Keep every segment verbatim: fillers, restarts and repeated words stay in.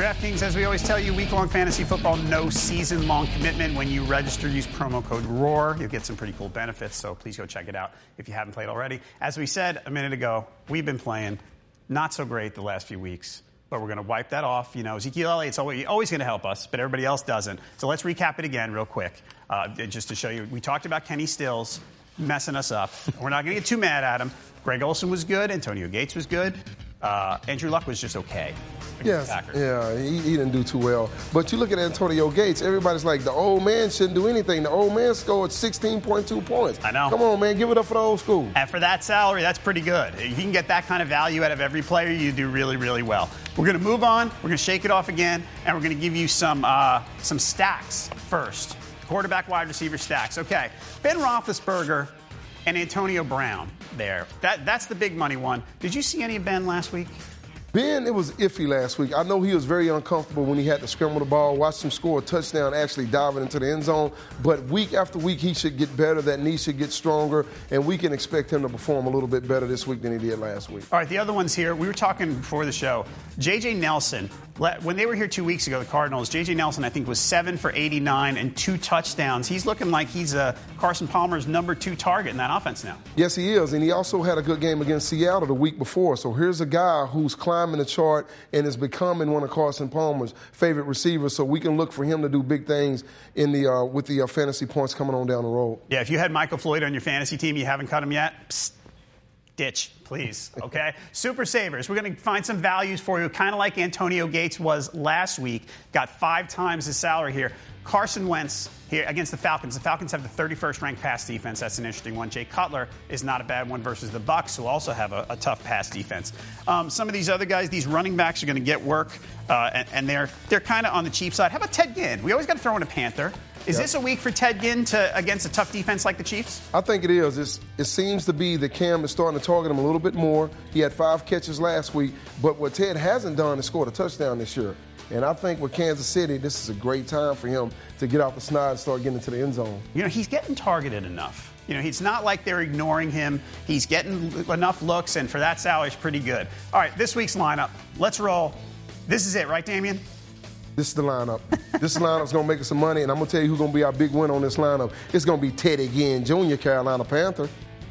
DraftKings, as we always tell you, week-long fantasy football, no season-long commitment. When you register, use promo code ROAR. You'll get some pretty cool benefits, so please go check it out if you haven't played already. As we said a minute ago, we've been playing not so great the last few weeks, but we're going to wipe that off. You know, Ezekiel Elliott's always, always going to help us, but everybody else doesn't. So let's recap it again real quick, uh, just to show you. We talked about Kenny Stills messing us up. We're not going to get too mad at him. Greg Olsen was good. Antonio Gates was good. Uh, Andrew Luck was just okay. Yes, yeah, he, he didn't do too well. But you look at Antonio Gates, everybody's like, the old man shouldn't do anything. The old man scored sixteen point two points. I know. Come on, man, give it up for the old school. And for that salary, that's pretty good. If you can get that kind of value out of every player, you do really, really well. We're going to move on. We're going to shake it off again, and we're going to give you some uh, some stacks first. Quarterback, wide receiver stacks. Okay, Ben Roethlisberger and Antonio Brown there. That That's the big money one. Did you see any of Ben last week? Ben, it was iffy last week. I know he was very uncomfortable when he had to scramble the ball, watched him score a touchdown, actually diving into the end zone. But week after week, he should get better. That knee should get stronger, and we can expect him to perform a little bit better this week than he did last week. All right, the other ones here, we were talking before the show. J J. Nelson, when they were here two weeks ago, the Cardinals, J J. Nelson, I think, was seven for eighty-nine and two touchdowns. He's looking like he's uh, Carson Palmer's number two target in that offense now. Yes, he is, and he also had a good game against Seattle the week before. So here's a guy who's climbing the chart and is becoming one of Carson Palmer's favorite receivers. So we can look for him to do big things in the uh, with the uh, fantasy points coming on down the road. Yeah, if you had Michael Floyd on your fantasy team, you haven't cut him yet, psst, ditch, please, okay? Super Savers, we're going to find some values for you, kind of like Antonio Gates was last week. Got five times his salary here. Carson Wentz here against the Falcons. The Falcons have the thirty-first ranked pass defense. That's an interesting one. Jay Cutler is not a bad one versus the Bucs, who also have a, a tough pass defense. Um, some of these other guys, these running backs, are going to get work, uh, and, and they're they're kind of on the cheap side. How about Ted Ginn? We always got to throw in a Panther. Is yep. this a week for Ted Ginn to against a tough defense like the Chiefs? I think it is. It's, it seems to be that Cam is starting to target him a little bit more. He had five catches last week, but what Ted hasn't done is scored a touchdown this year. And I think with Kansas City, this is a great time for him to get out the snide and start getting into the end zone. You know, he's getting targeted enough. You know, it's not like they're ignoring him. He's getting enough looks, and for that salary, it's pretty good. All right, this week's lineup. Let's roll. This is it, right, Damian? This is the lineup. This lineup's going to make us some money, and I'm going to tell you who's going to be our big win on this lineup. It's going to be Teddy Ginn Junior, Carolina Panther.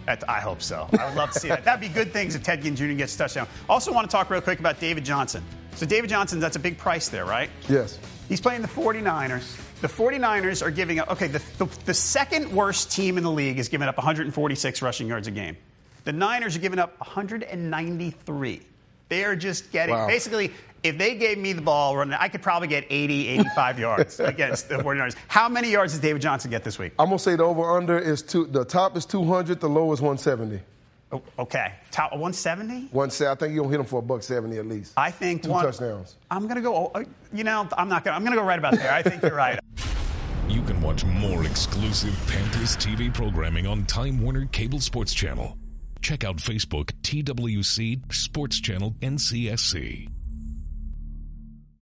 I hope so. I would love to see that. That'd be good things if Ted Ginn Junior gets a touchdown. Also want to talk real quick about David Johnson. So David Johnson, that's a big price there, right? Yes. He's playing the 49ers. The 49ers are giving up, okay, the, the, the second worst team in the league is giving up one hundred forty-six rushing yards a game. The Niners are giving up one hundred ninety-three. They are just getting, wow. basically, if they gave me the ball running, I could probably get eighty, eighty-five yards against the 49ers. How many yards does David Johnson get this week? I'm going to say the over-under is two, the top is two hundred, the low is one seventy. Oh, okay. Top one seventy? one seventy. I think you're going to hit him for a buck seventy at least. I think Two one, touchdowns. I'm going to go, you know, I'm not going to, I'm going to go right about there. I think you're right. You can watch more exclusive Panthers T V programming on Time Warner Cable Sports Channel. Check out Facebook T W C Sports Channel N C S C.